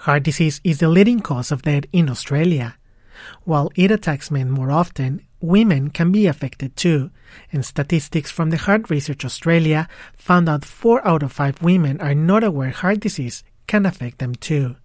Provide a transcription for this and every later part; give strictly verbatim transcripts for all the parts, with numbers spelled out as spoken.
Heart disease is the leading cause of death in Australia. While it attacks men more often, women can be affected too, and statistics from the Heart Research Australia found out four out of five women are not aware heart disease can affect them too.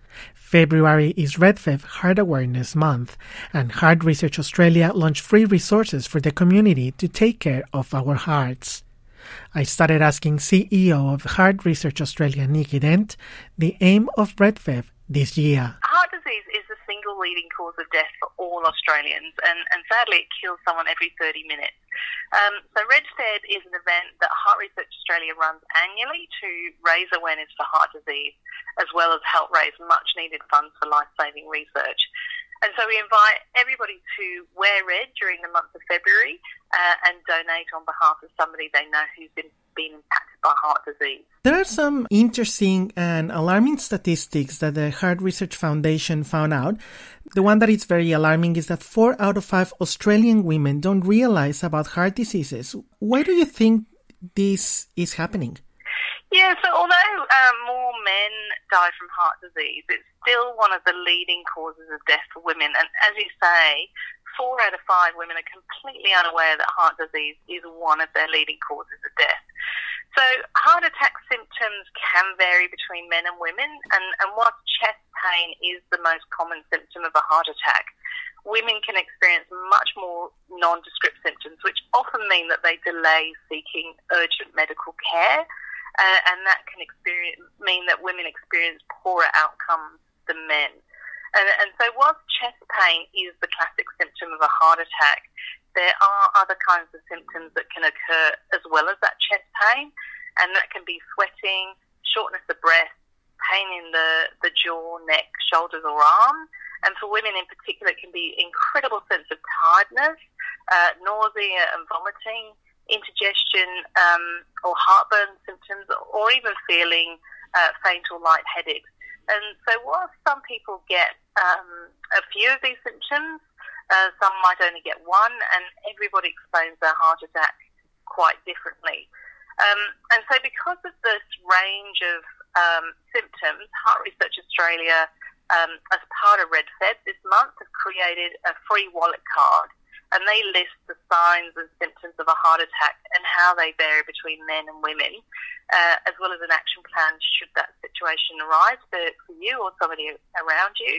February is RedFev Heart Awareness Month, and Heart Research Australia launched free resources for the community to take care of our hearts. I started asking C E O of Heart Research Australia, Nikki Dent, the aim of RedFev this year. Heart disease is the single leading cause of death for all Australians, and, and sadly it kills someone every thirty minutes. Um, so RedFed is an event that Heart Research Australia runs annually to raise awareness for heart disease, as well as help raise much-needed funds for life-saving research. And so we invite everybody to wear red during the month of February uh, and donate on behalf of somebody they know who's been, been impacted by heart disease. There are some interesting and alarming statistics that the Heart Research Foundation found out. The one that is very alarming is that four out of five Australian women don't realize about heart diseases. Why do you think this is happening? Yeah, so although um, more men die from heart disease, it's still one of the leading causes of death for women. And as you say, four out of five women are completely unaware that heart disease is one of their leading causes of death. So heart attack symptoms can vary between men and women, and, and whilst chest pain is the most common symptom of a heart attack, women can experience much more nondescript symptoms, which often mean that they delay seeking urgent medical care. Uh, and that can experience, mean that women experience poorer outcomes than men. And, and so whilst chest pain is the classic symptom of a heart attack, there are other kinds of symptoms that can occur as well as that chest pain, and that can be sweating, shortness of breath, pain in the, the jaw, neck, shoulders or arm. And for women in particular, it can be incredible sense of tiredness, uh, nausea and vomiting, indigestion um, or heartburn symptoms, or even feeling uh, faint or light headaches. And so while some people get um, a few of these symptoms, uh, some might only get one, and everybody explains their heart attack quite differently. Um, and so because of this range of um, symptoms, Heart Research Australia, um, as part of RedFed this month, have created a free wallet card, and they list the signs and symptoms of a heart attack and how they vary between men and women, uh, as well as an action plan should that situation arise for, for you or somebody around you.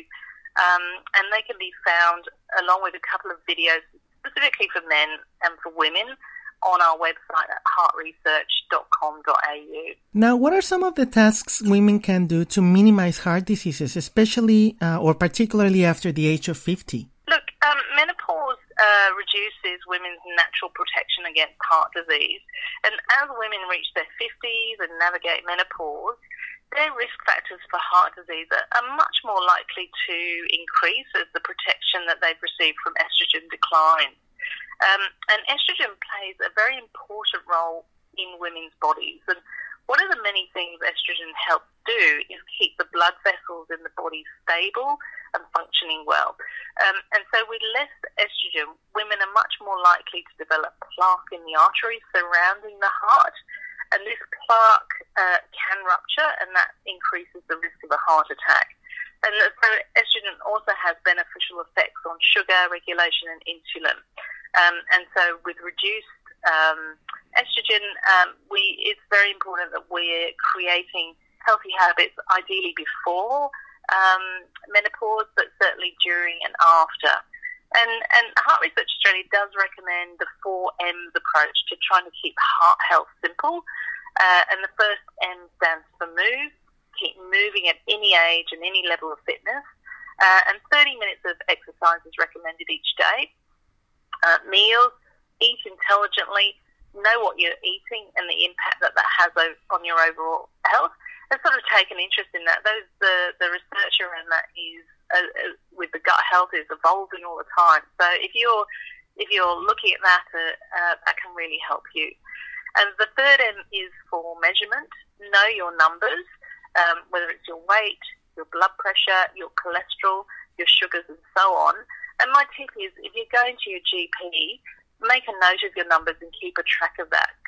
Um, and they can be found along with a couple of videos specifically for men and for women on our website at heart research dot com dot a u. Now, what are some of the tasks women can do to minimize heart diseases, especially uh, or particularly after the age of fifty? Look, um, menopause uh, reduces women's natural protection against heart disease. And as women reach their fifties and navigate menopause, their risk factors for heart disease are, are much more likely to increase as the protection that they've received from estrogen declines. Um, and estrogen plays a very important role in women's bodies. And one of the many things estrogen helps do is keep the blood vessels in the body stable and functioning well. Um, and so with less estrogen, women are much more likely to develop plaque in the arteries surrounding the heart. And this plaque uh, can rupture, and that increases the risk of a heart attack. And so estrogen also has beneficial effects on sugar regulation and insulin. Um, and so with reduced um, estrogen, um, we it's very important that we're creating healthy habits, ideally before um, menopause, but certainly during and after. And, and Heart Research Australia does recommend the four M's approach to trying to keep heart health simple. Uh, and the first M stands for move. Keep moving at any age and any level of fitness. Uh, and thirty minutes of exercise is recommended each day. Uh, meals, eat intelligently, know what you're eating and the impact that that has on your overall health, and sort of take an interest in that. Those the, the research around that is uh, uh, with the gut health is evolving all the time. So if you're if you're looking at that, uh, uh, that can really help you. And the third M is for measurement. Know your numbers, um, whether it's your weight, your blood pressure, your cholesterol, your sugars, and so on. And my tip is, if you're going to your G P, make a note of your numbers and keep a track of that, because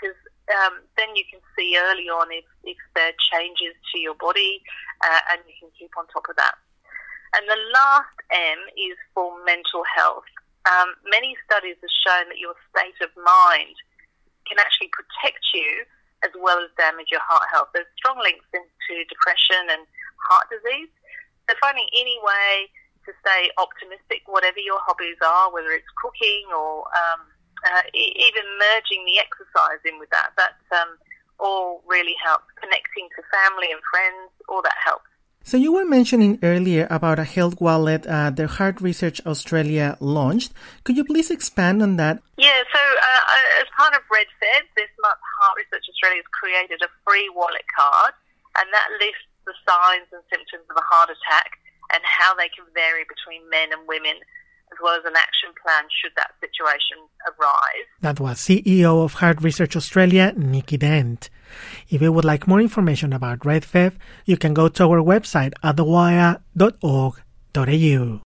um, then you can see early on if, if there are changes to your body, uh, and you can keep on top of that. And the last M is for mental health. Um, many studies have shown that your state of mind can actually protect you as well as damage your heart health. There's strong links into depression and heart disease. So finding any way to stay optimistic, whatever your hobbies are, whether it's cooking or um, uh, e- even merging the exercise in with that, that um, all really helps. Connecting to family and friends, all that helps. So you were mentioning earlier about a health wallet uh, that Heart Research Australia launched. Could you please expand on that? Yeah, so uh, as part of RedFed, this month Heart Research Australia has created a free wallet card, and that lists the signs and symptoms of a heart attack and how they can vary between men and women, as well as an action plan should that situation arise. That was C E O of Heart Research Australia, Nikki Dent. If you would like more information about RedFed, you can go to our website at the wire dot org dot a u.